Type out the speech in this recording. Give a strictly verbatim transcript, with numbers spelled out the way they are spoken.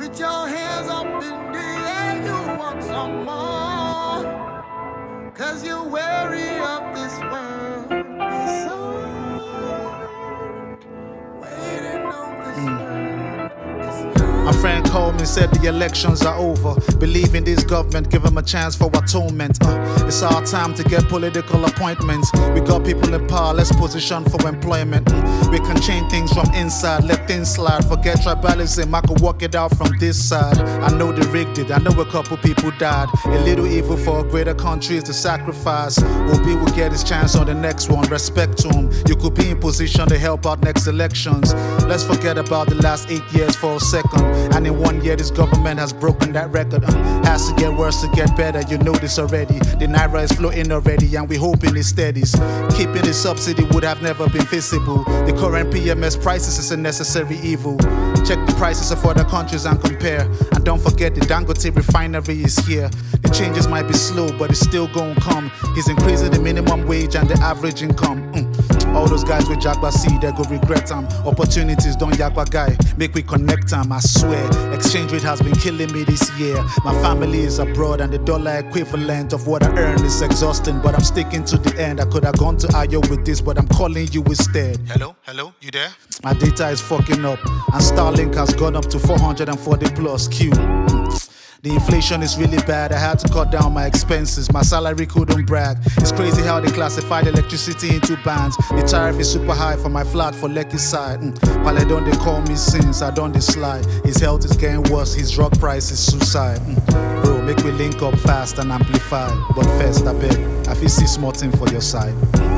Put your hands up in the air, you want some more. Cause you're weary of this world. It's so waiting on this world. A friend called me, said the elections are over. Believe in this government, give them a chance for atonement. Uh, it's our time to get political appointments. We got people in power, let's position for employment. Mm. We can change things from inside, let things slide. Forget tribalism, I could walk it out from this side. I know they rigged it, I know a couple people died. A little evil for a greater country is the sacrifice. Obi will get his chance on the next one, respect to him. You could be in position to help out next elections. Let's forget about the last eight years for a second. And in one year this government has broken that record. uh, Has to get worse to get better, you know this already. The naira is floating already and we hoping it steadies. Keeping the subsidy would have never been feasible. The current P M S prices is a necessary evil. Check the prices of other countries and compare. And don't forget the Dangote refinery is here. The changes might be slow but it's still gonna come. He's increasing the minimum wage and the average income. mm. All those guys with Jagba see, they go regret them. Opportunities don't Jagba guy, make we connect them. I swear, exchange rate has been killing me this year. My family is abroad and the dollar equivalent of what I earn is exhausting. But I'm sticking to the end. I could have gone to Ayo with this, but I'm calling you instead. Hello, hello, you there? My data is fucking up and Starlink has gone up to four hundred forty plus Q. The inflation is really bad, I had to cut down my expenses. My salary couldn't brag. It's crazy how they classified electricity into bands. The tariff is super high for my flat for Lekki side. mm. Pale don't they call me since I don't slide. His health is getting worse, his drug price is suicide. mm. Bro, make we link up fast and amplify. But first I beg, I feel see small thing for your side.